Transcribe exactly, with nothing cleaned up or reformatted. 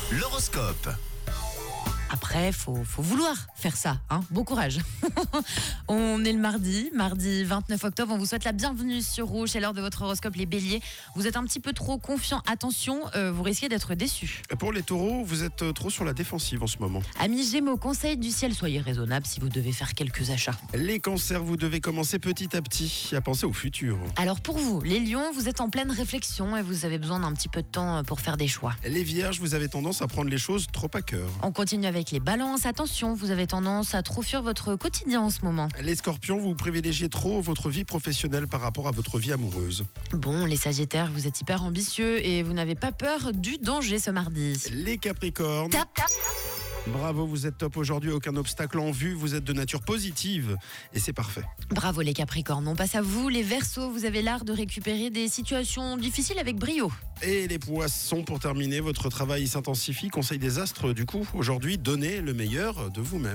L'horoscope. Après, faut, faut vouloir faire ça, hein. Bon courage. On est le mardi, mardi vingt-neuf octobre. On vous souhaite la bienvenue sur Rouge. C'est l'heure de votre horoscope, les béliers. Vous êtes un petit peu trop confiants. Attention, euh, vous risquez d'être déçus. Pour les taureaux, vous êtes trop sur la défensive en ce moment. Amis Gémeaux, conseil du ciel, soyez raisonnables si vous devez faire quelques achats. Les cancers, vous devez commencer petit à petit à penser au futur. Alors pour vous, les lions, vous êtes en pleine réflexion et vous avez besoin d'un petit peu de temps pour faire des choix. Les vierges, vous avez tendance à prendre les choses trop à cœur. On continue avec les balances. Attention, vous avez tendance à trop fuir votre quotidien en ce moment. Les scorpions, vous privilégiez trop votre vie professionnelle par rapport à votre vie amoureuse. Bon, les sagittaires, vous êtes hyper ambitieux et vous n'avez pas peur du danger ce mardi. Les capricornes, Tap, tap. bravo, vous êtes top aujourd'hui, aucun obstacle en vue, vous êtes de nature positive et c'est parfait. Bravo les capricornes, on passe à vous les verseaux, vous avez l'art de récupérer des situations difficiles avec brio. Et les poissons, pour terminer, votre travail s'intensifie, conseil des astres du coup, aujourd'hui, donnez le meilleur de vous-même.